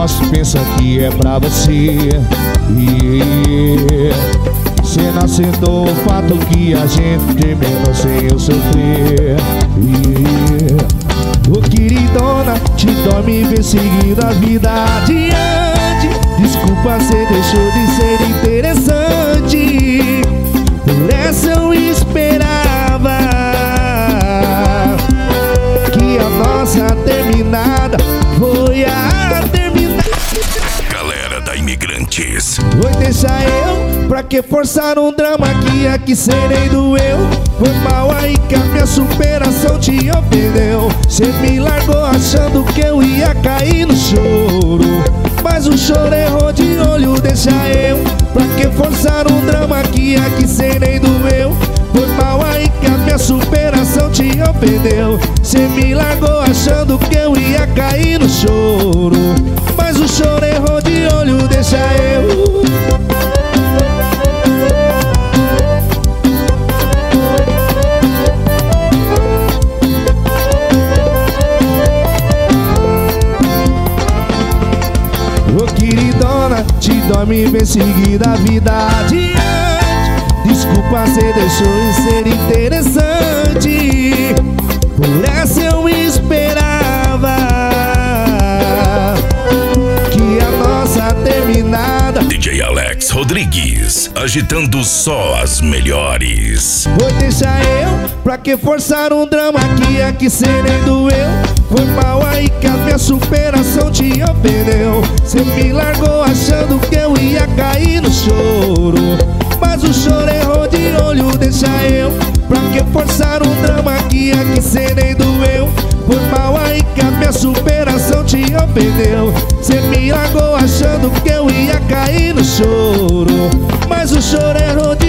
gosto, pensa que é pra você. Cê não aceitou o fato que a gente terminou sem eu sofrer. Ô queridona, te dorme e vem seguindo a vida adiante. Desculpa, cê deixou de ser interessante. Por essa eu esperava que a nossa terminada foi a terminada. Galera da Imigrantes. Oi, deixa eu, pra que forçar um drama que aqui cê nem doeu. Foi mal aí que a minha superação te ofendeu. Cê me largou achando que eu ia cair no choro, mas o choro errou de olho, deixa eu. Pra que forçar um drama que aqui cê nem doeu. Foi mal aí que a minha superação te ofendeu. Cê me largou achando que eu ia cair no choro, mas o choro errou de olho, deixa eu. Ô queridona, te dorme e vem seguir a vida adiante. Desculpa, cê deixou de ser interessante. Por essa eu esperava que a nossa terminada. DJ Alex Rodrigues, agitando só as melhores. Vou deixar eu, pra que forçar um drama que aqui cê nem doeu. Foi mal aí que a minha superação te ofendeu. Cê me largou achando que eu ia cair no choro, mas o choro errou de olho, deixa eu. Pra que forçar um drama que aqui cê nem doeu. Foi mal aí que a minha superação te ofendeu. Cê me largou achando que eu ia cair no choro, mas o choro errou de